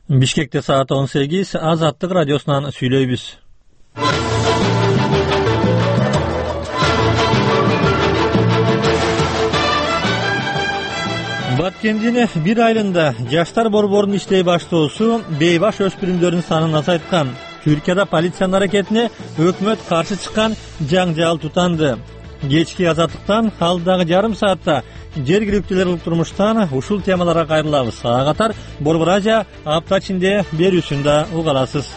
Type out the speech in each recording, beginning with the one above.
Бишкекте саат 18, Азаттык радиосунан сүйлөйбүз. Баткендин бир айылында жаштар борборунун иштей баштоосу бейбаш өспүрүмдөрдүн санын азайткан. Түркияда полициянын аракетине өкмөт каршы чыккан жаңжал тутанды. Кечки азаттыктан алдагы жарым саатта жергиликтүүлөр турмуштан ушул темаларга кайрылабыз. Ага катар Борбор Азия апта ичинде берүүсүндө уга аласыз.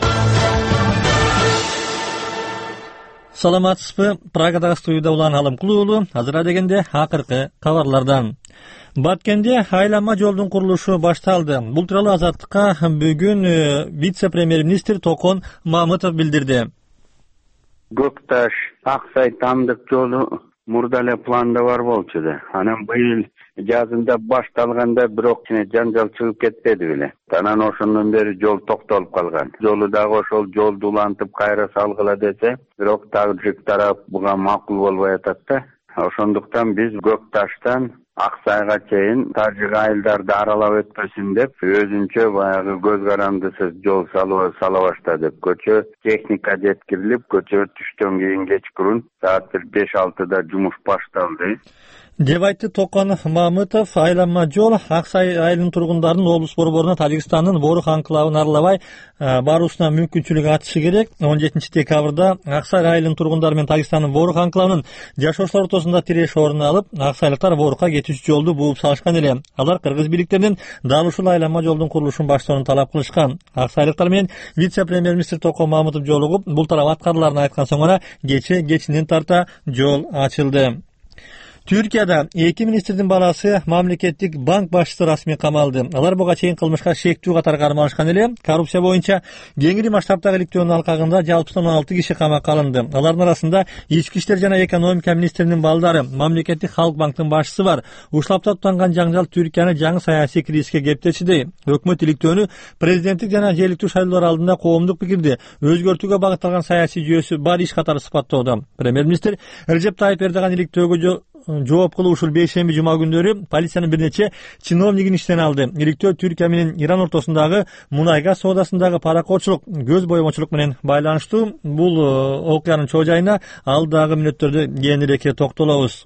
Саламатсызбы? Прагадагы студияда Улан Алымкулуу уулу. Азыр дегенде акыркы кабарлардан. Баткенде айланма жолдун курулушу башталды. Бул тууралуу Азаттыкка бүгүн вице-премьер-министр Токон Мамытов билдирди. Göktaş, Aksay Tamdık жолу murda эле планда бар болчу да. Анан быйыл жазында башталганда бирок жаңжал чыгып кетпеди беле. Анан ошондон бери жол токтолуп калган. Жолу дагы ошол жолду улантып кайра салгыла десе, бирок тажик тарап буга макул болбой атат да. Ошондуктан биз Göktaş'tan Aksayga чейин тажик айылдарды аралап өтпөсүн деп, өзүнчө баягы көз карандысыз жол сала баштады. Көчө техника жеткирилип, көчө түштөн кийин кечкурун саат 5-6да жумуш башталды. Деп айтты Токон Мамытов. Айланма жол Аксай айылынын тургундарынын облус борборуна Тажикстандын Борук анклавын аралабай баруусуна мүмкүнчүлүк ачышы керек. 17 декабрда Аксай айылынын тургундары менен Тажикстандын Борук анклавынын жашоочулар ортосунда тиреш орун алып, аксайлыктар Борукка кетүүчү жолду бууп салышкан эле. Алар кыргыз бийликтеринен дал ушул айланма жолдун курулушун баштоону талап кылышкан. Аксайлыктар менен вице-премьер-министр Токон Мамытов жолугуп, бул тарап аткарыларын айткан соң гана кечинен тарта жол ачылды. Түркияда 2 министрдин баласы мамлекеттик банк башчысы расмий камалды. Алар буга чейин кылмышка шектүү катар кармалышкан эле. Коррупция боюнча кеңири масштабтагы иликтөөнүн алкагында жалпысынан 16 киши камакка алынды. Алардын арасында ички иштер жана экономика министринин балдары, мамлекеттик Халк банктын башчысы бар. Ушул апта тутанган жаңжал Түркияны жаңы саясий кризиске кептечиди. Өкмөт иликтөөнү президенттик жана жергиликтүү шайлоолор алдында коомдук пикирди өзгөртүүгө багытталган саясий жүйөсү бар иш катары сыпаттоодо. Премьер-министр Режеп Тайып Эрдоган иликтөөгө жооп кылуу ушул бейшемби жума күндөрү полициянын бир нече чиновнигин иштен алды. Иликтөө Түркия менен Иран ортосундагы мунай газ соодасындагы паракотчулук, көз боемочулук менен байланыштуу. Бул окуянын чоо жайына алдагы мүнөттөрдө кеңирээк токтолобуз.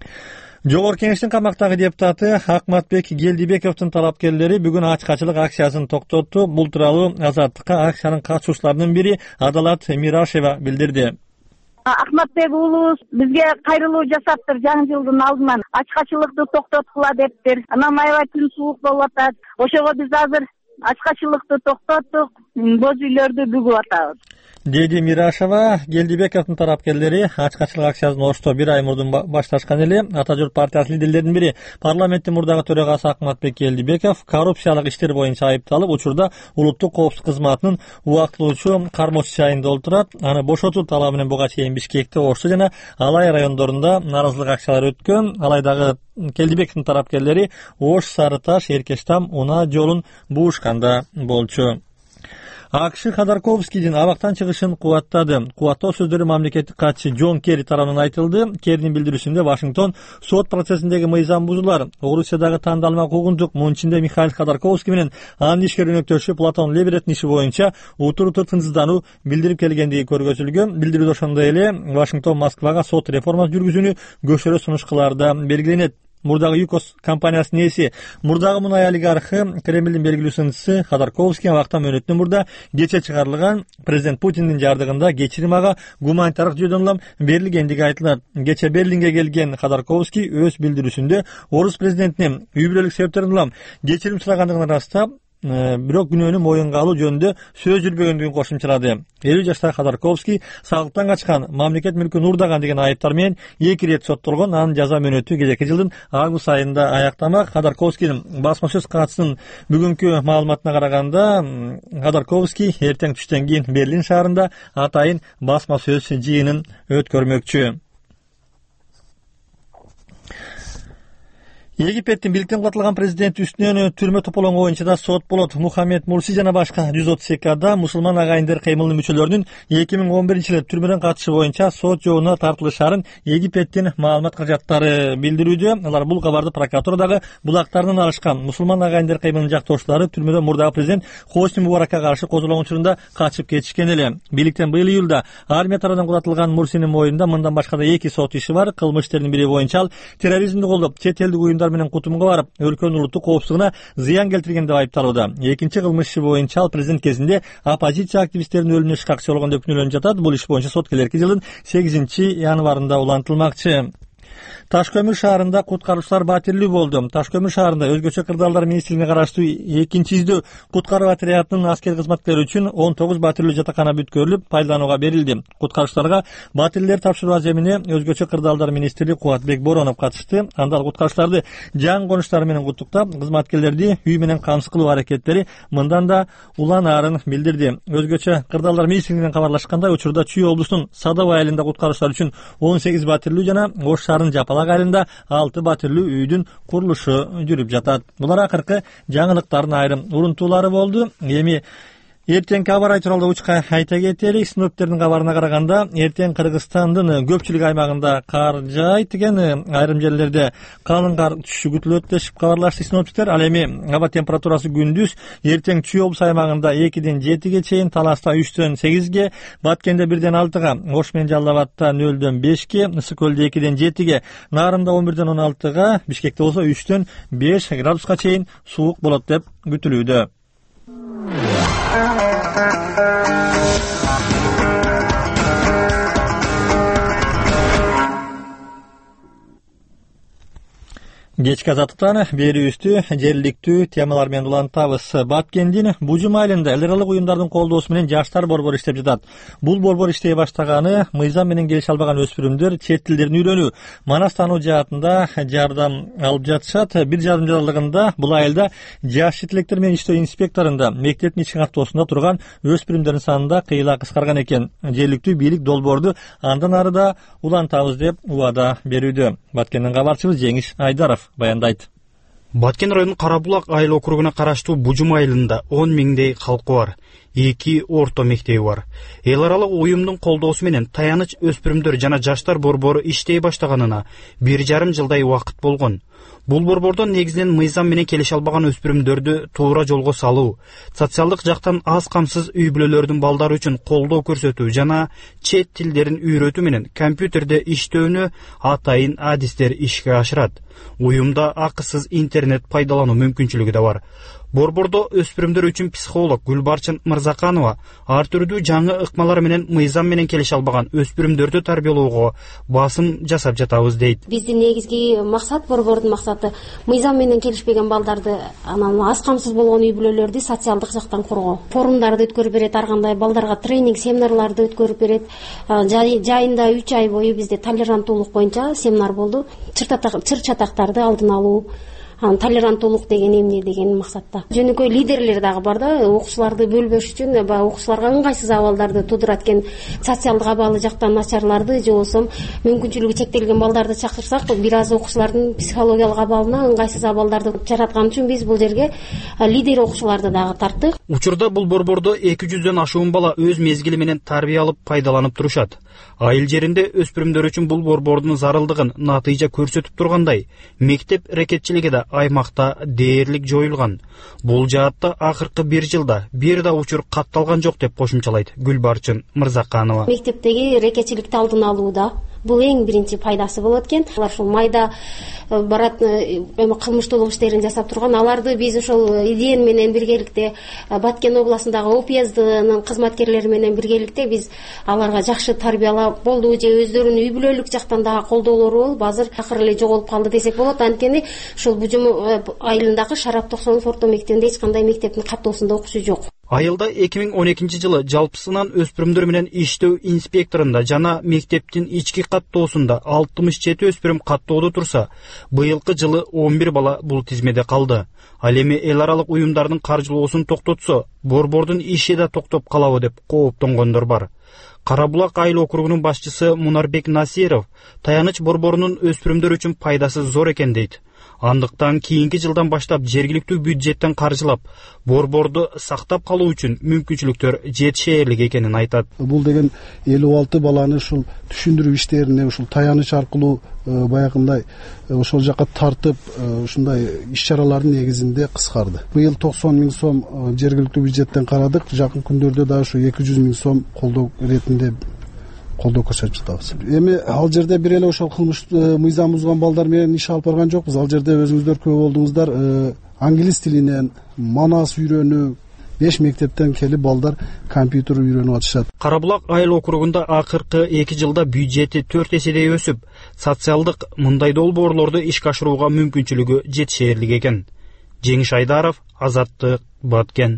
Жогорку Кеңештин камактагы депутаты Акматбек Гелдибековдун талапкерлери бүгүн ачкачылык акциясын токтотту. Бул тууралуу Азаттыкка акциянын катышуучуларынын бири Адалат Мирашева билдирди. Акматбек уулубуз бизге кайрылуу жасаптыр, жаңы жылдын алдынан ачкачылыкты токтоткула дептир. Анан аябай күн суук болуп атат. Ошого биз азыр ачкачылыкты токтоттук, боз үйлөрдү бүгүп атабыз. Деди Мирашева. Гелдибековдун тарапкерлери ачкачылык акциясын Ошто бир ай мурдун башташкан эле. Ата Журт партиясынын лидерлеринин бири парламенттин мурдагы төрагасы Акматбек Гелдибеков коррупциялык иштер боюнча айыпталып, учурда улуттук коопсуздук кызматынын убактылуучу кармоочу жайында олтурат. Аны бошотуу талабы менен буга чейин Бишкекте, Ошто жана Алай райондорунда нааразылык акциялары өткөн. Алайдагы Гелдибековдун тарапкерлери Ош, Сарыташ, Эркештам, Уна жолун буушканда болчу. АКШ Ходорковскийдин абактан чыгышын кубаттады. Кубаттоо сөздөрү мамлекеттик катчы Джон Керри тарабынан айтылды. Керринин билдирүүсүндө Вашингтон сот процессиндеги мыйзам бузуулар, Орусиядагы тандалма куугунчулук, мунун ичинде Михаил Ходорковский менен анын ишкер өнөктөшү Платон Лебедеттин иши боюнча утуруктуу тынчсыздануу билдирип келгендиги көргөзүлгөн. Билдирүүдө ошондой эле Вашингтон Москвага сот реформасы жүргүзүүнү көчөрө сунушкалары да белгиленет. Мурдагы ЮКОС компаниясынын ээси, мурдагы мунай олигархы, Кремлдин белгилүү сынчысы Ходорковский абактан мөөнөтүнөн мурда кече чыгарылган президент Путиндин жардыгында кечирим ага гуманитардык жүйөдөн улам берилгендиги айтылат. Кече Берлинге келген Ходорковский өз билдирүүсүндө орус президентинин үй бүлөлүк себептерден улам кечирим сурагандыгын ырастап, бирок күнөөнү моюнга алуу жөнүндө сөз жүрбөгөндүгүн кошумчалады. 50 жаштагы Ходорковский салыктан качкан, мамлекет мүлкүн уурдаган деген айыптар менен 2 ирет соттолгон. Анын жаза мөөнөтү келеки жылдын август айында аяктамак. Ходорковскийдин басма сөз катчысынын бүгүнкү маалыматына караганда, Ходорковский эртең түштөн кийин Берлин шаарында атайын басма сөз жыйынын өткөрмөкчү. Египеттин бийликтен кутулган президенти үстүнөн түрмө тополоңу боюнча да сот болот. Мухаммед Мурси жана башка 132 адам мусулман агайындар кыймылынын мүчөлөрүнүн 2011-жылы түрмөдөн качышы боюнча сот жообуна тартылышарын Египеттин маалымат каражаттары билдирүүдө. Алар бул кабарды прокуратурадагы булактарынан алышкан. Мусулман агайындар кыймылынын жактоочулары түрмөдө мурдагы президент Хосни Мубаракка каршы козголгон учурунда качып кетишкен эле. Бийликтен быйыл июлда армия тарабынан кудатылган Мурсинин моюнунда мындан башка да 2 сот иши бар. Кылмыш иштеринин бири боюнча ал терроризмди колдоп, чет элдик уюмдар менен кутумга барып, өлкөнүн улуттук коопсуздугуна зыян келтирген деп айыпталууда. Экинчи кылмыш иши боюнча ал президент кезинде оппозиция активисттеринин өлүмүнө шкакчы болгон деп күнөөлөнүп жатат. Бул иш боюнча сот келерки жылдын 8-январында улантылмакчы. Ташкөмүр шаарында куткаруучулар батирлүү болду. Ташкөмүр шаарында өзгөчө кырдаалдар министрлигине караштуу 2-издөө куткаруу отрядынын аскер кызматкерлери үчүн 19 батирлүү жатакана бүткөрүлүп, пайдаланууга берилди. Куткаруучуларга батирлер тапшыруу аземине өзгөчө кырдаалдар министри Кубатбек Боронов катышты. Анда куткаруучуларды жаңы конуштары менен куттуктап, кызматкерлерди үй менен камсыз кылуу аракеттери мындан да уланаарын билдирди. Өзгөчө кырдаалдар министрлигинен кабарлашкандай, учурда Чүй облусунун Садовой айылында куткаруучулар үчүн 18 батирлүү жана Ош шаарынын Жапалак айылында 6 батирлүү үйдүн курулушу жүрүп жатат. Булар акыркы жаңылыктардын айрым урунтуулары болду. Эми эртеңки аба ырайы тууралуу учка айта кетелик. Синоптиктердин кабарына караганда, эртең Кыргызстандын көпчүлүк аймагында кар жаайт экен, айрым жерлерде калың кар түшүшү күтүлөт деп кабарлашты синоптиктер. Ал эми аба температурасы күндүз эртең Чүй облус аймагында 2-ден 7-ге чейин, Таласта 3-дөн 8-ге, Баткенде 1-ден 6-га, Ош менен Жалал Абадта 0-дөн 5-ге, Ысык көлдө 2-ден 7-ге, Нарымда 11-ден 16-га, Бишкекте болсо 3-дөн 5 градуска чейин суук болот деп күтүлүүдө. Кечки азаттыктан берүүбүздү жергиликтүү темалар менен улантабыз. Баткендин Бужум айылында эл аралык уюмдардын колдоосу менен жаштар борбору иштеп жатат. Бул борбор иштей баштаганы мыйзам менен келише албаган өспүрүмдөр чет тилдерин үйрөнүү, манас таануу жаатында жардам алып жатышат. Бир жарым жыл аралыгында бул айылда жаш жетелектер менен иштөө инспекторунда мектептин ички каттоосунда турган өспүрүмдөрдүн санында кыйла кыскарган экен. Жергиликтүү бийлик долбоорду андан ары да улантабыз деп убада берүүдө. Баткенден кабарчыбыз Жеңиш Айдаров баяндайт. Баткен районунун Карабулак айыл округуна караштуу Бужум айылында 10 миңдей калкы бар. 2 орто мектеби бар. Эл аралык уюмдун колдоосу менен таяныч өспүрүмдөр жана жаштар борбору иштей баштаганына 1,5 жылдай убакыт болгон. Бул борбордон негизинен мыйзам менен келише албаган өспүрүмдөрдү туура жолго салуу, социалдык жактан аз камсыз үй бүлөлөрдүн балдары үчүн колдоо көрсөтүү жана чет тилдерин үйрөтүү менен компьютерде иштөөнү атайын адистер ишке ашырат. Уюмда акысыз интернет пайдалануу мүмкүнчүлүгү да бар. Борбордо өспүрүмдөр үчүн психолог Гүлбарчын Мырзаканова ар түрдүү жаңы ыкмалар менен мыйзам менен келише албаган өспүрүмдөрдү тарбиялоого басым жасап жатабыз дейт. Биздин негизги максат, борбордун максаты мыйзам менен келишпеген балдарды, анан аз камсыз болгон үй бүлөлөрдү социалдык жактан коргоо. Форумдарды өткөрүп берет, ар кандай балдарга тренинг, семинарларды өткөрүп берет. Жайында 3 ай бою бизде толеранттуулук боюнча семинар болду. Чыр чатактарды алдын алуу, толеранттуулук деген эмне деген максатта. Жөнөкөй лидерлер дагы бар да, окуучуларды бөлбөш үчүн, окуучуларга ыңгайсыз абалдарды туудурат экен, социалдык абалы жактан начарларды, же болбосо мүмкүнчүлүгү чектелген балдарды чакырсак, бир аз окуучулардын психологиялык абалына ыңгайсыз абалдарды жараткан үчүн биз бул жерге лидер окуучуларды дагы тарттык. Учурда бул борбордо 200дөн ашуун бала өз мезгили менен тарбия алып пайдаланып турушат. Айыл жеринде өспүрүмдөр үчүн бул борбордун зарылдыгын натыйжа көрсөтүп тургандай, мектеп рекетчилиги да аймакта дээрлик жоюлган. Бул жаатта акыркы 1 жылда бир да учур катталган жок деп кошумчалайт Гүлбарчын Мырзаканова. Мектептеги рекетчиликти алдын алууда бул эң биринчи пайдасы болот экен. Алар ушул майда барат кылмыштуулук иштерин жасап турган, аларды биз ошол идея менен биргеликте Баткен областындагы ОПСДнын кызматкерлери менен биргеликте биз аларга жакшы тарбиялап болду, же өздөрүнүн үй бүлөлүк жактан дагы колдоолору болуп, азыр акыры эле жоголуп калды десек болот. Анткени ушул Бужум айылындагы Шарап 90 орто мектебинде эч кандай мектептин каттоосунда окуучу жок. Айылда 2012 жылы жалпысынан өспүрүмдөр менен иштөө инспекторунда жана мектептин ички каттоосунда 67 өспүрүм каттоодо турса, быйылкы жылы 11 бала бул тизмеде калды. Ал эми эл аралык уюмдардын каржылоосун токтотсо, борбордун иши да токтоп калабы деп кооптонгондор бар. Карабулак айыл округунун башчысы Мунарбек Насиров таяныч борборунун өспүрүмдөр үчүн пайдасы зор экен дейт. Андыктан кийинки жылдан баштап жергиликтүү бюджеттен каржылап борборду сактап калуу үчүн мүмкүнчүлүктөр жетишээрлик экенин айтат. Бул деген 56 баланы ушул түшүндүрүү иштерине ушул таяныч аркылуу баягындай ошол жака тартып ушундай иш-чаралардын негизинде кыскарды. Быйыл 90 миң сом жергиликтүү бюджеттен карадык. Жакын күндөрдө да ушу 200 миң сом колдоо ретинде колдоо көрсөтүп жатабыз. Эми ал жерде бир эле ошол кылмыш мыйзам бузган балдар менен иш алып барган жокпуз. Ал жерде өзүңүздөр күбө болдуңуздар, англис тилинен, манас үйрөнүү, 5 мектептен келип балдар компьютер үйрөнүп атышат. Карабулак айыл округунда акыркы 2 жылда бюджети 4 эседей өсүп, социалдык мындай долбоорлорду ишке ашырууга мүмкүнчүлүгү жетишээрлик экен. Жеңиш Айдаров, Азаттык, Баткен.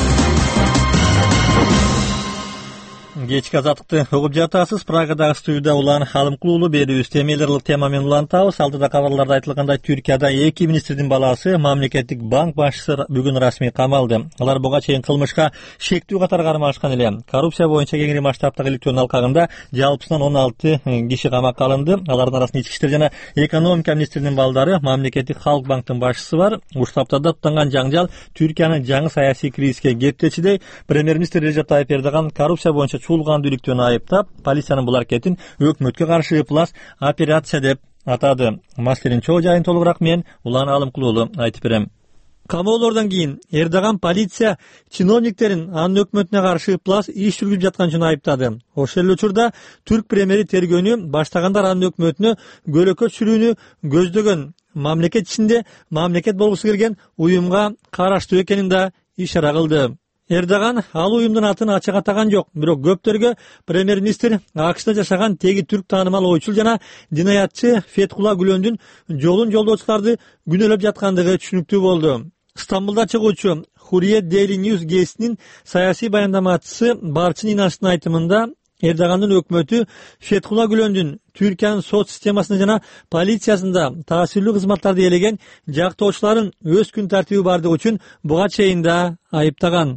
Кечки азаттыкты угуп жатасыз. Прагадагы студияда улан Халымкулуулу берүүбүз темелерлик тема менен улантабыз. Алдыда кабарларда айтылгандай, Түркияда 2 министрдин баласы мамлекеттик банк башчысы бүгүн расмий камалды. Алар буга чейин кылмышка шектүү катар кармашкан эле. Коррупция боюнча кеңири масштабтагы иликтөөнүн алкагында жалпысынан 16 киши камакка алынды. Алардын арасында ички иштер жана экономика министринин балдары, мамлекеттик Халк банктын башчысы бар. Ушул аптада туттанган жаңжал Түркиянын жаңы саясий кризиске кептечидей. Премьер-министр Режеп Тайып Эрдоган коррупция боюнча чуулган иликтөөнү айыптап, полициянын бул аракетин өкмөткө каршы ыплас операция деп атады. Маселенин чоо жайын толугураак мен Улан Алымкулуулу айтып берем. Камоолордон кийин Эрдоган полиция чиновниктерин анын өкмөтүнө каршы ыплас иш жүргүзүп жаткан үчүн айыптады. Ошол эле учурда түрк премьери тергөөнү баштагандар анын өкмөтүнө көлөкө түшүрүүнү көздөгөн, мамлекет ичинде мамлекет болгусу келген уюмга караштуу экенин да ишара кылды. Эрдоган ал уюмдун атын ачык атаган жок, бирок көптөргө премьер-министр АКШда жашаган теги түрк таанымал ойчул жана динаятчы Фетхулла Гүлөндүн жолун жолдоочуларды күнөөлөп жаткандыгы түшүнүктүү болду. Стамбулда чыгуучу Hurriyet Daily News гезитинин саясий баяндамачысы Барчын Инанчтын айтымында, Эрдогандын өкмөтү Фетхулла Гүлөндүн Түркиянын сот системасында жана полициясында таасирлүү кызматтарды ээлеген жактоочуларын өз күн тартиби бардыгы үчүн буга чейин да айыптаган.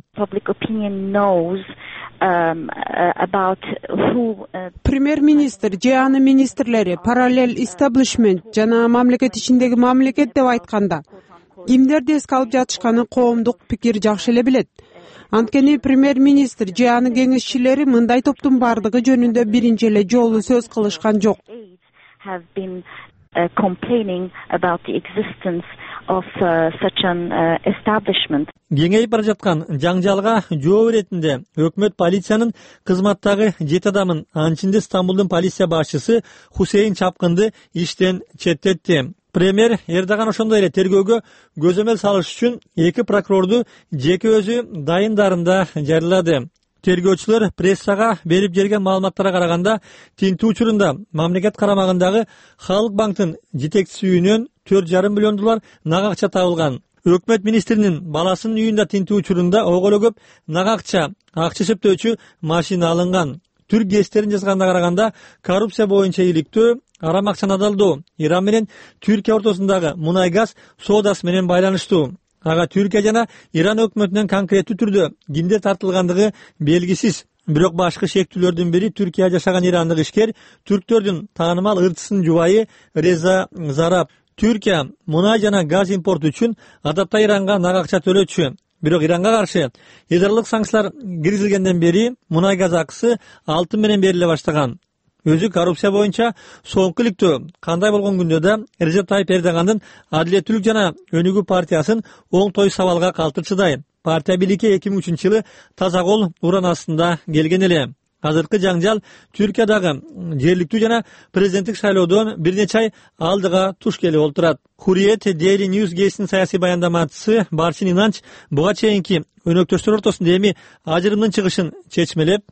Премьер-министр же анын министрлери параллель истеблишмент жана мамлекет ичиндеги мамлекет деп айтканда кимдерди эске алып жатышканын коомдук пикир жакшы эле билет. Анткени премьер-министр же анын кеңешчилери мындай топтун бардыгы жөнүндө биринчи эле жолу сөз кылышкан жок. Кеңейип бара жаткан жаңжалга жооп иретинде өкмөт полициянын кызматтагы 7 адамын, анын ичинде Стамбулдун полиция башчысы Хусейин Чапкынды иштен четтетти. Премьер Эрдоган ошондой эле тергөөгө көзөмөл салыш үчүн 2 прокурорду жеке өзү дайындарында жарыялады. Тергөөчүлөр прессага берип берген маалыматтарга караганда, тинтүү учурунда мамлекет карамагындагы Халк банктын жетекчиси үйүнөн $4,5 миллион нак акча табылган. Өкмөт министринин баласынын үйүндө тинтүү учурунда ого көп нак акча эсептөөчү машина алынган. Түрк гезиттерин жазганына караганда, коррупция боюнча иликтөө, арам акчаны адалдоо Иран менен Түркия ортосундагы мунай газ соодасы менен байланыштуу. Ага Түркия жана Иран өкмөтүнөн конкреттүү түрдө кимдер тартылгандыгы белгисиз. Бирок башкы шектүүлөрдүн бири Түркия жашаган ирандык ишкер, түрктөрдүн таанымал ырчысынын жубайы Реза Зарап. Түркия мунай жана газ импорту үчүн адатта Иранга нак акча төлөчү. Бирок Иранга каршы эл аралык санкциялар киргизилгенден бери мунай газ акысы алтын менен бериле баштаган. Өзү коррупция боюнча соңку иликтөө кандай болгон күндө да Режеп Тайып Эрдогандын Адилеттүүлүк жана Өнүгүү партиясын оңтой сабалга калтырчыдай. Партия бийликке 2003 жылы таза кол уран астында келген эле. Азыркы жаңжал Түркиядагы жергиликтүү жана президенттик шайлоодон бир нече ай алдыга туш келип отурат. Hurriyet Daily News гезитинин саясий баяндамачысы Барчын Инанч буга чейинки өнөктөштөр ортосунда эми ажырымдын чыгышын чечмелеп,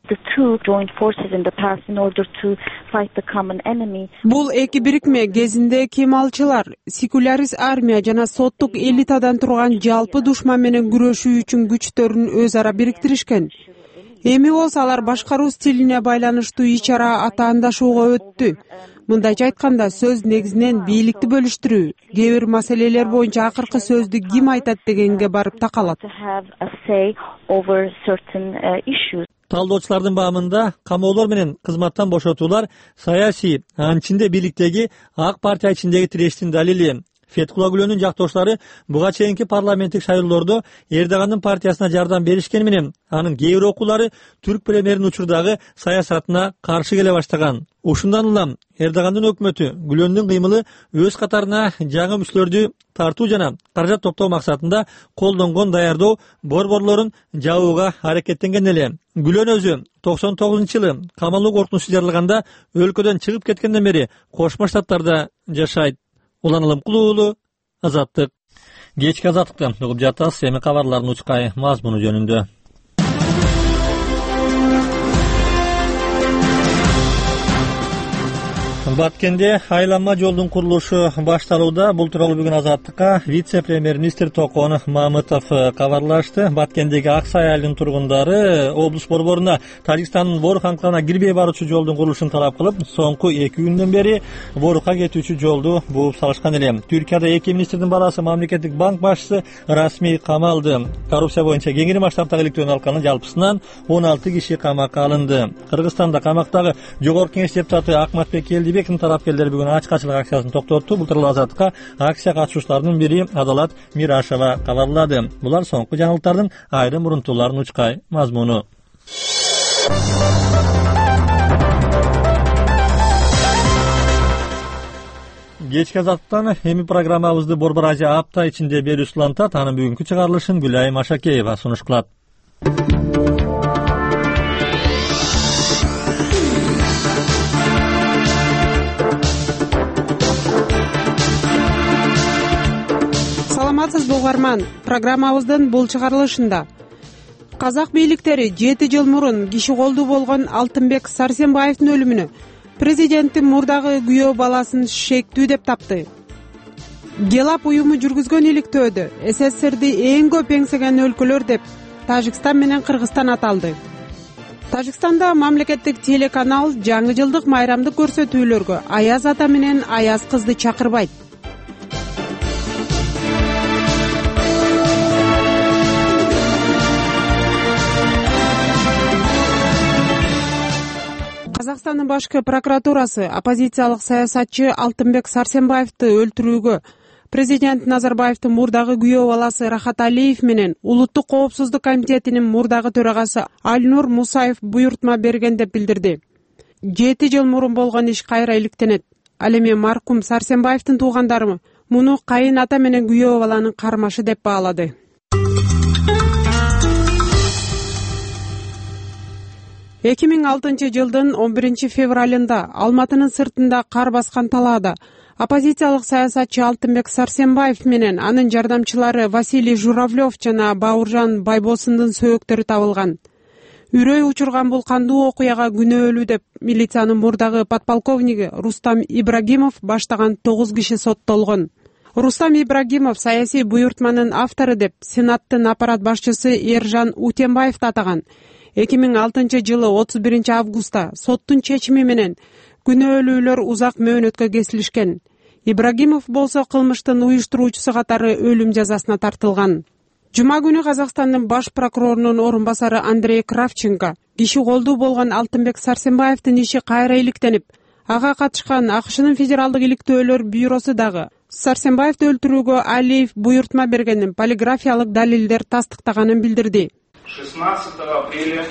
бул эки бирикме кезинде кемалчылар, секулярист армия жана соттук элитадан турган жалпы душман менен күрөшүү үчүн күчтөрүн өз ара бириктиришкен. Эми болсо алар башкаруу стилине байланыштуу ич-чара атаандашууга өттү. Мындайча айтканда, сөз негизинен бийликти бөлүштүрүү, кээ бир маселелер боюнча акыркы сөздү ким айтат дегенге барып такалат. Талдоочулардын баамында камоолор менен кызматтан бошотуулар саясий, анын ичинде бийликтеги ак партия ичиндеги тирештин далили. Фетхулла Гүлөнүн жактооштору буга чейинки парламенттик шайлоолордо Эрдогандын партиясына жардам беришкени менен анын кээ бир окуулары түрк премьеринин учурдагы саясатына каршы келе баштаган. Ушундан улам Эрдогандын өкмөтү Гүлөндүн кыймылы өз катарына жаңы мүчөлөрдү тартуу жана каражат топтоо максатында колдонгон даярдоо борборлорун жабууга аракеттенген эле. Гүлөн өзү 99-жылы камалдуу коркунучу жаралганда өлкөдөн чыгып кеткенден бери Кошмо Штаттарда жашайт. Улан Алымкулуу уулу, Азаттык. Кечки Азаттыкты угуп жатасыз. Эми кабарлардын учкай мазмуну жөнүндө. Баткенде айланма жолдун курулушу башталууда. Бул тууралуу бүгүн Азаттыкка вице-премьер-министр Токон Мамытов кабарлашты. Баткендеги Ак Сай айылынын тургундары облус борборуна Тажикстандын Борук анклавына кирбей баруучу жолдун курулушун талап кылып, соңку 2 күндөн бери Борукка кетүүчү жолду бууп салышкан эле. Түркияда 2 министрдин барасы мамлекеттик банк башчысы расмий камалды. Коррупция боюнча кеңири масштабтагы иликтөөнү алканы жалпысынан 16 киши камакка алынды. Кыргызстанда камактагы Жогорку Кеңеш депутаты Акматбек Элдибек тарапкерлери бүгүн ачкачылык акциясын токтотту. Бул тууралуу Азаттыкка акция катышуучуларынын бири Адалат Мирашева кабарлады. Булар соңку жаңылыктардын айрым урунтууларын учкай мазмуну. Кечки Азаттыктан эми программабызды Борбор Азия апта ичинде берүүсү улантат. Анын бүгүнкү чыгарылышын Гүлайым Ашакеева сунуш кылат. Саламатсызбы угарман, программабыздын бул чыгарылышында казак бийликтери 7 жыл мурун киши колдуу болгон Алтынбек Сарсенбаевдин өлүмүнө президенттин мурдагы күйөө баласын шектүү деп тапты. Гелап уюму жүргүзгөн иликтөөдө СССРди эң көп эңсеген өлкөлөр деп Тажикстан менен Кыргызстан аталды. Тажикстанда мамлекеттик телеканал жаңы жылдык майрамдык көрсөтүүлөргө Аяз ата менен Аяз кызды чакырбайт. Казакстандын башкы прокуратурасы оппозициялык саясатчы Алтынбек Сарсенбаевди өлтүрүүгө президент Назарбаевдин мурдагы күйөө баласы Рахат Алиев менен Улуттук коопсуздук комитетинин мурдагы төрагасы Альнур Мусаев буйртма берген деп билдирди. 7 жыл мурун болгон иш кайра иликтенет. Ал эми маркум Сарсенбаевдин туугандары муну кайын ата менен күйөө баланын кармашы деп баалады. Эки миң 6 жылдын 11 февралында Алматынын сыртында кар баскан талаада оппозициялык саясатчы Алтынбек Сарсенбаев менен анын жардамчылары Василий Журавлев жана Бауыржан Байбосундун сөөктөрү табылган. Үрөй учурган бул кандуу окуяга күнөөлүү деп милициянын мурдагы подполковниги Рустам Ибрагимов баштаган 9 киши соттолгон. Рустам Ибрагимов саясий буйртманын автору деп Сенаттын аппарат башчысы Эржан Утембаевди атаган. 2006 жылы 31 августта соттун чечими менен күнөөлүүлөр узак мөөнөткө кесилишкен. Ибрагимов болсо кылмыштын уюштуруучусу катары өлүм жазасына тартылган. Жума күнү Казакстандын баш прокурорунун орун басары Андрей Кравченко киши колдуу болгон Алтынбек Сарсенбаевдин иши кайра иликтенип, ага катышкан АКШнын федералдык иликтөөлөр бюросу дагы Сарсенбаевди өлтүрүүгө Алиев буйртма бергенин полиграфиялык далилдер тастыктаганын билдирди. 16 апреля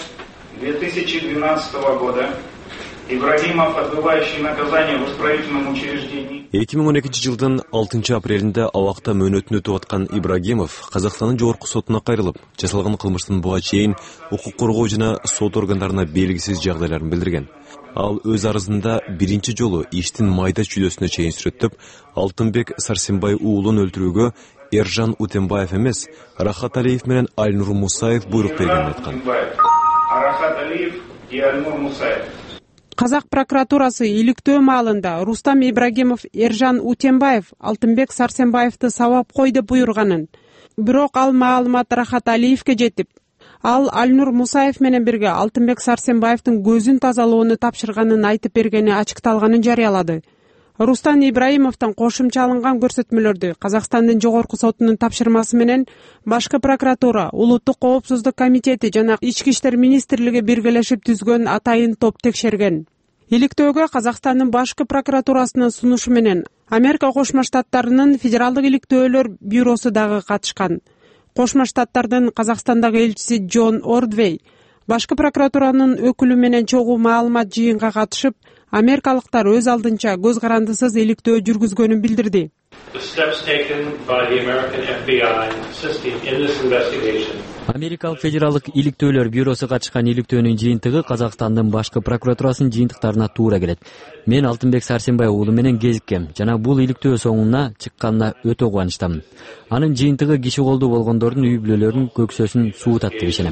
2012 года Ибрагимов, отбывающий наказание в исправительном учреждении. 2012 жылдын 6 апрелинде абакта мөөнөтүн өтүп аткан Ибрагимов Казакстандын жогорку сотуна кайрылып, жасалган кылмыштын буга чейин укук коргоо жана сот органдарына белгисиз жагдайларын билдирген. Ал өз арызында биринчи жолу иштин майда чүйдөсүнө чейин сүрөттөп, Алтынбек Сарсенбай уулун өлтүрүүгө Эржан Утембаев эмес, Рахат Алиев менен Альнур Мусаев буйрук бергенин айткан. Рахат Алиев и Альнур Мусаев. Казак прокуратурасы иликтөө маалында Рустам Ибрагимов, Эржан Утембаев Алтынбек Сарсенбаевди сабап кой деп буйрганын. Бирок ал маалымат Рахат Алиевге жетип, ал Альнур Мусаев менен бирге Алтынбек Сарсенбаевдин көзүн тазалоону тапшырганын айтып бергени ачыкталганын жарыялады. Рустам Ибрагимовдон кошумча алынган көрсөтмөлөрдү Казакстандын жогорку сотунун тапшырмасы менен башкы прокуратура, Улуттук коопсуздук комитети жана Ички иштер министрлиги биргелешип түзгөн атайын топ текшерген. Иликтөөгө Казакстандын башкы прокуратурасынын сунушу менен Америка Кошмо Штаттарынын Федералдык иликтөөлөр бюросу дагы катышкан. Кошмо Штаттардын Казакстандагы элчиси Джон Ордвей башкы прокуратуранын өкүлү менен чогуу маалымат жыйынга катышып, америкалыктар өз алдынча көз карандысыз иликтөө жүргүзгөнүн билдирди. Америкалык Федералдык иликтөөлөр бюросу катышкан иликтөөнүн жыйынтыгы Казакстандын башкы прокуратурасынын жыйынтыктарына туура келет. Мен Алтынбек Сарсенбай уулу менен кезиккем жана бул иликтөө соңуна чыкканына өтө кубанычтамын. Анын жыйынтыгы киши колдуу болгондордун үй бүлөлөрүнүн көксөсүн суутат деп ишенем.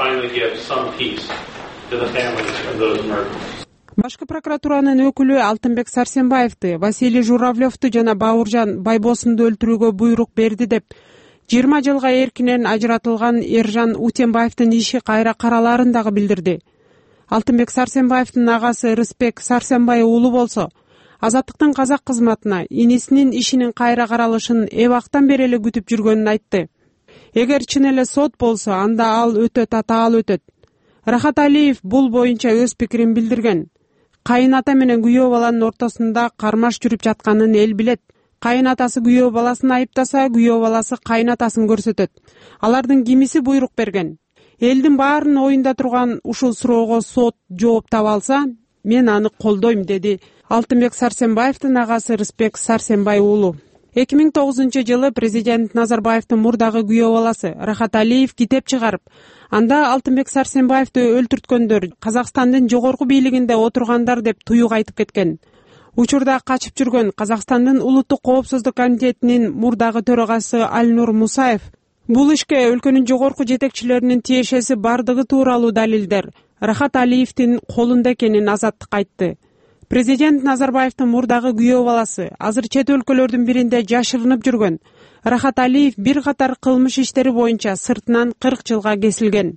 Башкы прокуратуранын өкүлү Алтынбек Сарсенбаевди, Василий Журавлевду жана Бауыржан Байбосунду өлтүрүүгө буйрук берди деп 20 жылга эркинен ажыратылган Эржан Утенбаевдин иши кайра каралаарын дагы билдирди. Алтынбек Сарсенбаевдин агасы Рыспек Сарсенбай уулу болсо, Азаттыктын казак кызматына инисинин ишинин кайра каралышын эбактан бери эле күтүп жүргөнүн айтты. Эгер чын эле сот болсо, анда ал өтө татаал өтөт. Рахат Алиев бул боюнча өз пикирин билдирген. Кайын ата менен күйөө баланын ортосунда кармаш жүрүп жатканын эл билет. Кайын атасы күйөө баласын айыптаса, күйөө баласы кайын атасын көрсөтөт. Алардын кимиси буйрук берген? Элдин баарынын оюнда турган ушул суроого сот жооп таба алса, мен аны колдойм, деди Алтынбек Сарсенбаевдин агасы Рыспек Сарсенбай уулу. 2009-жылы президент Назарбаевдин мурдагы күйөө баласы Рахат Алиев китеп чыгарып, анда Алтынбек Сарсенбаевди өлтүрткөндөр Казакстандын жогорку бийлигинде отургандар деп туюк айтып кеткен. Учурда качып жүргөн Казакстандын Улуттук коопсуздук комитетинин мурдагы төрагасы Альнур Мусаев бул ишке өлкөнүн жогорку жетекчилеринин тиешеси бардыгы тууралуу далилдер Рахат Алиевдин колунда экенин Азаттык айтты. Президент Назарбаевдин мурдагы күйөө баласы азыр чет өлкөлөрдүн биринде жашырынып жүргөн. Рахат Алиев бир катар кылмыш иштери боюнча сыртынан 40 жылга кесилген.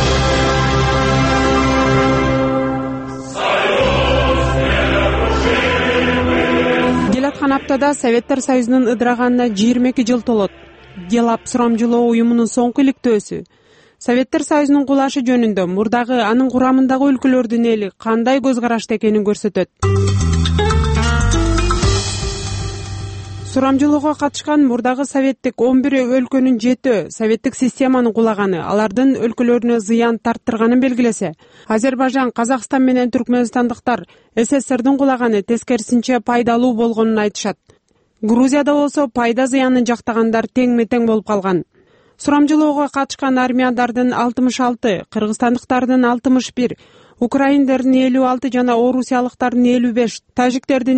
Келаткан аптада Советтер Союзунун ыдыраганына 22 жыл толот. Гелап сурамжылоо уюмунун соңку иликтөөсү Советтер Союзунун кулашы жөнүндө мурдагы анын курамындагы өлкөлөрдүн эли кандай көз карашта экенин көрсөтөт. Сурамжылоого катышкан мурдагы советтик 11 өлкөнүн 7 советтик системаны кулаганы, алардын өлкөлөрүнө зыян тарттырганын белгилесе, Азербайжан, Казакстан менен түркмөнстандыктар СССРдин кулаганы тескерисинче пайдалуу болгонун айтышат. Грузияда болсо пайда зыянын жактагандар тең-метең болуп калган. Сурамжылоого катышкан армиядардын 66, кыргызстандыктардын 61, украиндердин 56 жана орусиялыктардын 55, тажиктердин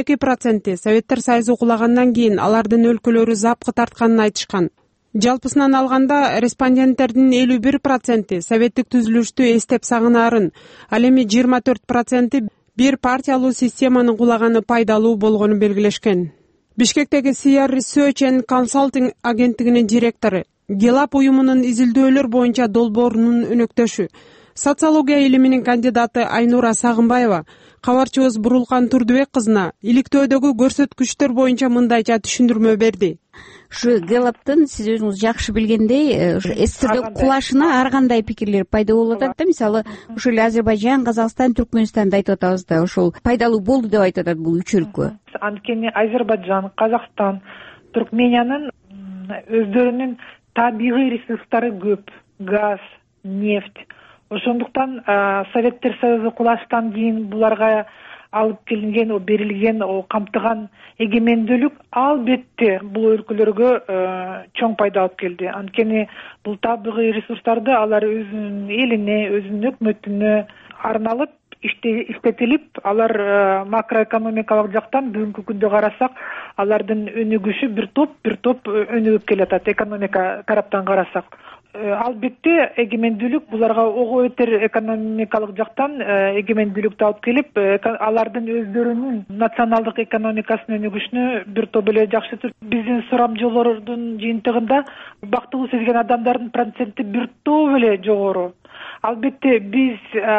52% Советтер Союзу кулагандан кийин алардын өлкөлөрү запкы тартканын айтышкан. Жалпысынан алганда респонденттердин 51% советтик түзүлүштү эстеп сагынаарын, ал эми 24% бир партиялуу системанын кулаганы пайдалуу болгонун белгилешкен. Бишкектеги CR Research and Consulting агенттигинин директору, Гелап уюмунун изилдөөлөр боюнча долбоорунун өнөктөшү, социология илиминин кандидаты Айнура Сагынбаева кабарчыбыз Бурулкан Турдубек кызына иликтөөдөгү көрсөткүчтөр боюнча мындайча түшүндүрмө берди. Ушу Гелаптын сиз өзүңүз жакшы билгендей, СССРдин кулашына ар кандай пикирлер пайда болуп атат да. Мисалы, ушул Азербайжан, Казакстан, Түркмөнстанды айтып атабыз да, ушул пайдалуу болду деп айтып атат бул үч өлкө. Анткени Азербайжан, Казакстан, Түркмениянын өздөрүнүн табигый ресурстары көп, газ, нефть. Ошондуктан Советтер Союзу кулаштан кийин буларга алып келинген, берилген, камтыган эгемендүүлүк албетте бул өлкөлөргө чоң пайда алып келди. Анткени бул табигый ресурстарды алар өзүнүн элине, өзүнүн өкмөтүнө арналып иштетилип, алар макроэкономикалык жактан бүгүнкү күндө карасак, алардын өнүгүшү бир топ өнүгүп келатат экономика тараптан карасак. Албетте эгемендүүлүк буларга ого өтер экономикалык жактан эгемендүүлүктү алып келип, алардын өздөрүнүн националдык экономикасынын өнүгүшүнө бир топ эле жакшы түрдө. Биздин сурамжылоордун жыйынтыгында бактылуу сезген адамдардын проценти бир топ эле жогору. Албетте биз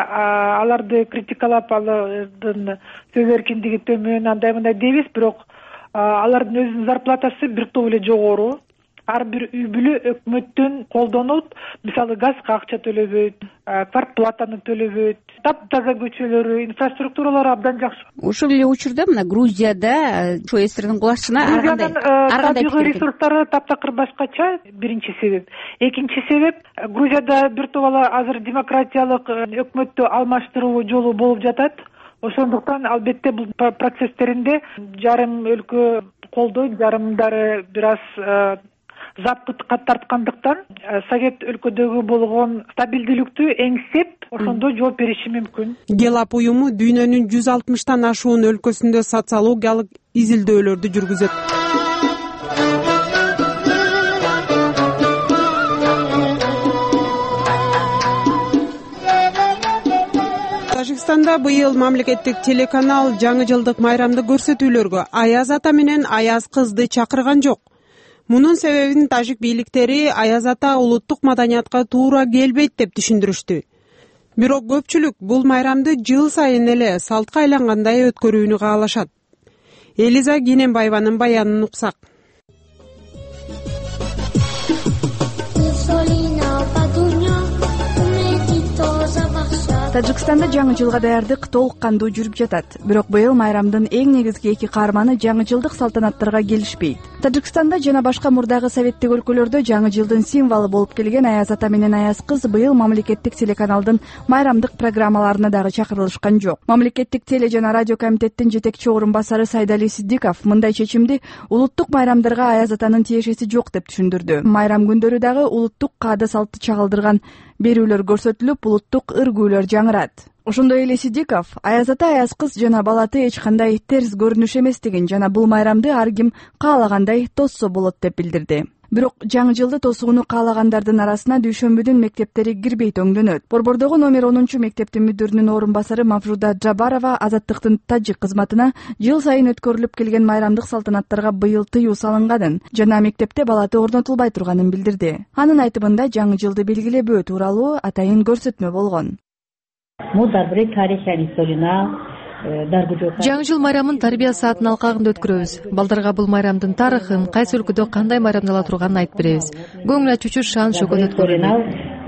аларды критикалап, алардын сөз эркиндиги төмөн, андай мындай дейбиз, бирок алардын өзүнүн зарплатасы бир топ эле жогору. ар бир үй бүлө өкмөттөн колдонот, мисалы газга акча төлөбөйт, квартплатаны төлөбөйт, таптаза көчөлөрү, инфраструктуралары абдан жакшы. Ошол эле учурда мына Грузияда ушу эстердин кулашына ар кандай табигый ресурстары таптакыр башкача, биринчи себеп. Экинчи себеп, Грузияда бир топала азыр демократиялык өкмөттү алмаштыруу жолу болуп жатат. Ошондуктан албетте бул процесстеринде жарым өлкө колдойт, жарымдары бир аз запытка тарткандыктан Совет өлкөдөгү болгон стабилдүүлүктү эңсеп, ошондо жооп бериши мүмкүн. Гелап уюму дүйнөнүн 160тан ашуун өлкөсүндө социологиялык изилдөөлөрдү жүргүзөт. Тажикстанда быйыл мамлекеттик телеканал жаңы жылдык майрамды көрсөтүүлөргө Аяз ата менен Аяз кызды чакырган жок. Мунун себебин тажик бийликтери Аяз ата улуттук маданиятка туура келбейт деп түшүндүрүштү. Бирок көпчүлүк бул майрамды жыл сайын эле салтка айлангандай өткөрүүнү каалашат. Элиза Кененбаеванын баянын уксак. Тажикстанда жаңы жылга даярдык толук кандуу жүрүп жатат. Бирок быйыл майрамдын эң негизги эки каарманы жаңы жылдык салтанаттарга келишпейт. Тажикстанда жана башка мурдагы советтик өлкөлөрдө жаңы жылдын символу болуп келген Аяз ата менен Аяз кыз быйыл мамлекеттик телеканалдын майрамдык программаларына дагы чакырылышкан жок. Мамлекеттик теле жана радио комитеттин жетекчи орун басары Сайдали Сиддиков мындай чечимди улуттук майрамдарга Аяз атанын тиешеси жок деп түшүндүрдү. Майрам күндөрү дагы улуттук каада салтты чагылдырган берүүлөр көрсөтүлүп, улуттук ыр-күүлөр жаңырат. Ошондой эле Сиддиков Аяз ата, Аяз кыз жана балаты эч кандай терс көрүнүш эместигин жана бул майрамды ар ким каалагандай тосса болот деп билдирди. Бирок жаңы жылды тосууну каалагандардын арасына дүйшөмбүдүн мектептери кирбей төңдөнөт. Борбордогу номер 10 мектептин мүдүрүнүн орун басары Мавжуда Джабарова Азаттыктын тажик кызматына жыл сайын өткөрүлүп келген майрамдык салтанаттарга быйыл тыюу салынганын жана мектепте балаты орнотулбай турганын билдирди. Анын айтымында жаңы жылды белгилебөө тууралуу атайын көрсөтмө болгон. Жаңы жыл майрамын тарбия саатынын алкагында өткөрөбүз. Балдарга бул майрамдын тарыхын, кайсы өлкөдө кандай майрамдала турганын айтып беребиз. Көңүл ачуучу шан шөкөн өткөрүлөт.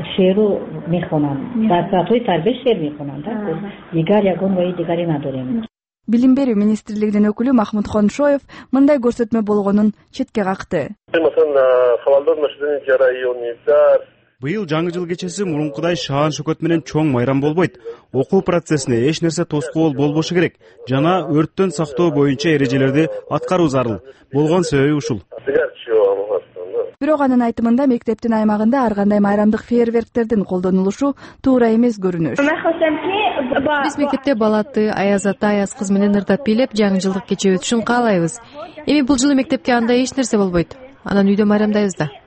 Билим берүү министрлигинин өкүлү Махмуд Хоншоев мындай көрсөтмө болгонун четке какты. Быйыл жаңы жыл кечеси мурункудай шаан шөкөт менен чоң майрам болбойт. Окуу процессине эч нерсе тоскоол болбошу керек жана өрттөн сактоо боюнча эрежелерди аткаруу зарыл. Болгон себеби ушул. Бирок анын айтымында мектептин аймагында ар кандай майрамдык фейерверктердин колдонулушу туура эмес көрүнүш. Биз мектепте балаты, Аяз ата, Аяз кыз менен ырдап бийлеп жаңы жылдык кече өтүшүн каалайбыз. Эми бул жылы мектепте андай эч нерсе болбойт. Анан үйдө майрамдайбыз да.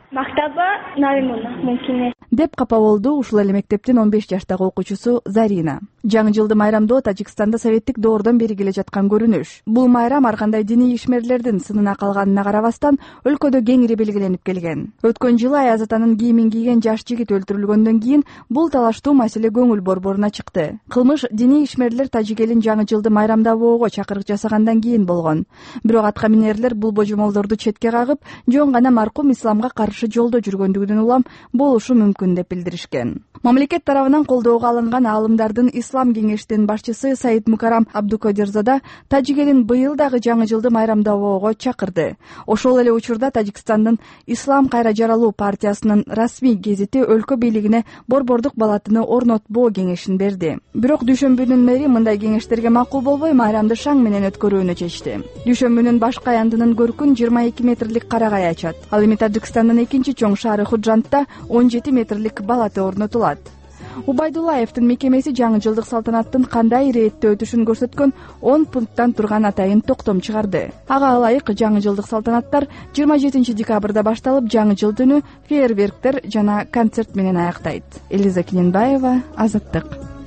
Деп капа болду ушул эле мектептин 15 жаштагы окуучусу Зарина. Жаңы жылды майрамдоо Тажикстанда советтик доордон бери келе жаткан көрүнүш. Бул майрам ар кандай диний ишмерлердин сынына калганына карабастан өлкөдө кеңири белгиленип келген. Өткөн жылы Аяз атанын кийимин кийген жаш жигит өлтүрүлгөндөн кийин бул талаштуу маселе көңүл борборуна чыкты. Кылмыш диний ишмерлер тажик элин жаңы жылды майрамдабоого чакырык жасагандан кийин болгон. Бирок атка минерлер бул божомолдорду четке кагып, жөн гана маркум исламга каршы жолдо жүргөндүгүнөн улам болушу мүмкүн деп билдиришкен. Мамлекет тарабынан колдоого алынган аалымдардын Ислам кеңештин башчысы Саид Мукарам Абдукадирзада тажик элин быйыл дагы жаңы жылды майрамдабоого чакырды. Ошол эле учурда Тажикстандын Ислам кайра жаралуу партиясынын расмий гезити өлкө бийлигине борбордук балатыны орнотпоо кеңешин берди. Бирок дүйшөмбүнүн мэри мындай кеңештерге макул болбой майрамды шаң менен өткөрүүнү чечти. Дүйшөмбүнүн баш каяндынын көркүн 22 метрлик карагай ачат. Ал эми Тажикстандын экинчи чоң шаары Худжантта 17 метрлик балаты орнотулат. Убайдуллаевдин мекемеси жаңы жылдык салтанаттын кандай иретте өтүшүн көрсөткөн 10 пункттан турган атайын токтом чыгарды. Ага ылайык жаңы жылдык салтанаттар 27 декабрда башталып, жаңы жыл түнү фейерверктер жана концерт менен аяктайт. Элиза Кененбаева, Азаттык.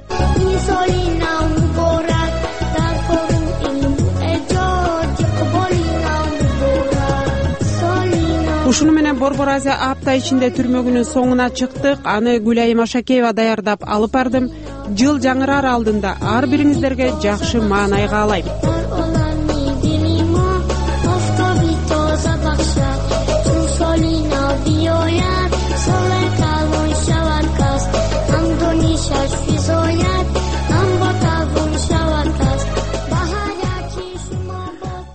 Ушуну менен Борбор Азия апта ичинде түрмөгүнүн соңуна чыктык. Аны Гүлайым Ашакеева даярдап алып бардым. Жыл жаңырар алдында ар бириңиздерге жакшы маанай каалайм. Solina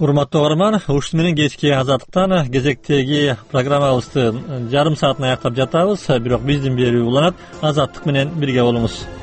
Урматтуу угарман, ушуну менен кечки Азаттыктан кезектеги программабызды жарым саатын аяктап жатабыз. Бирок биздин берүү уланат. Азаттык менен бирге болуңуз.